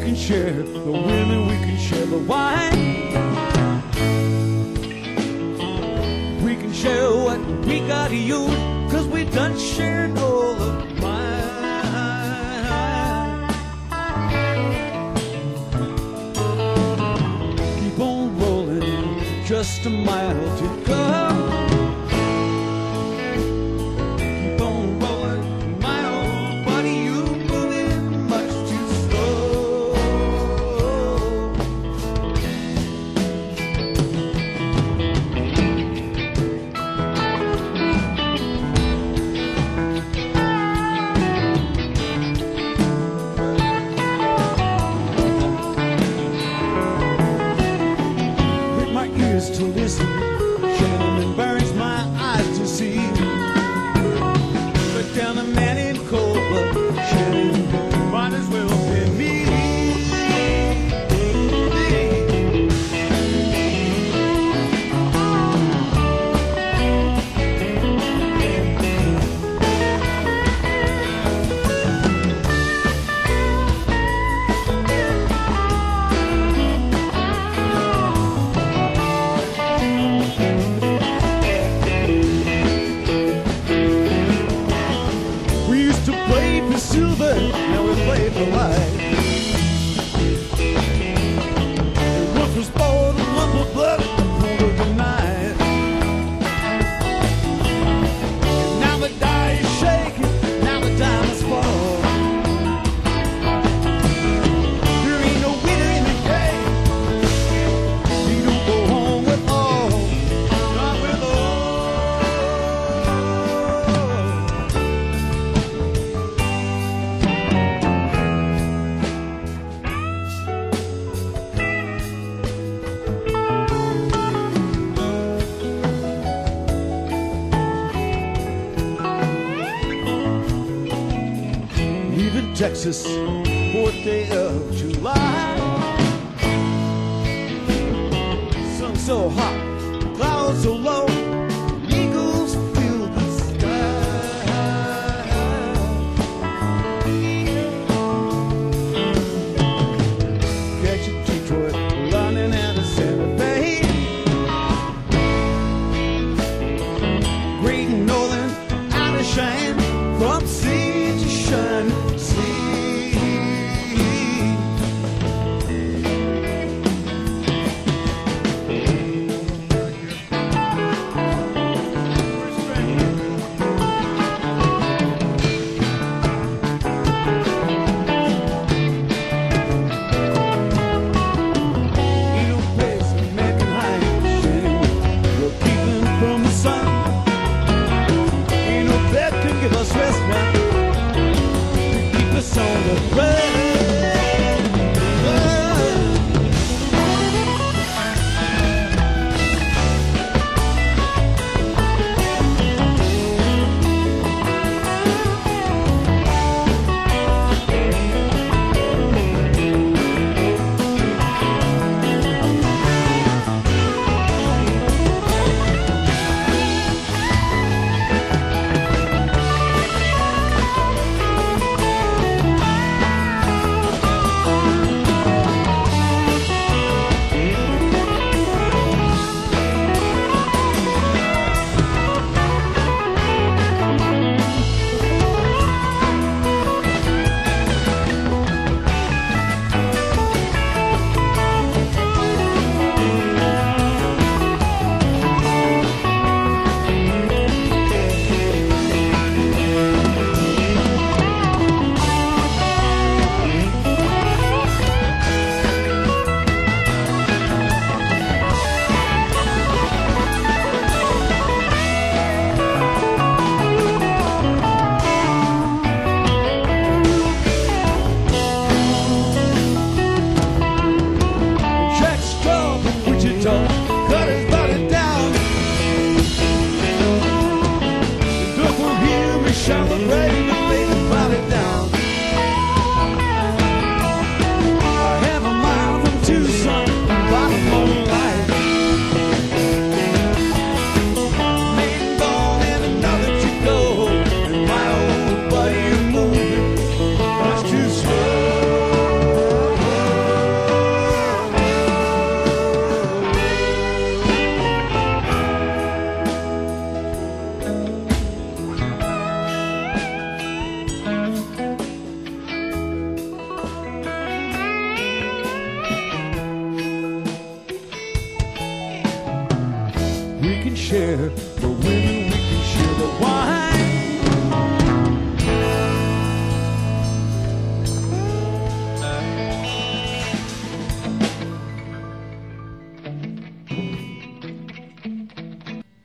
can share the women, we can share the wine. We can share what we got to use, 'cause we done shared all of mine. Keep on rolling, just a mile to go. To listen, Shannon burns my eyes to see. But down a man in cold blood, Shannon might as well be me. Silver, now we play for life. One was born, one was blood, one was denied. Now the die is shaking, now the diamonds fall. There ain't no winner in the game. You don't go home with all, not with all. Texas, 4th day of July. Sun so hot, clouds so low, eagles fill the sky. Catch a Detroit running out of Santa Fe. Great Northern out of shine from sea to shine. can share, the women we can share the wine.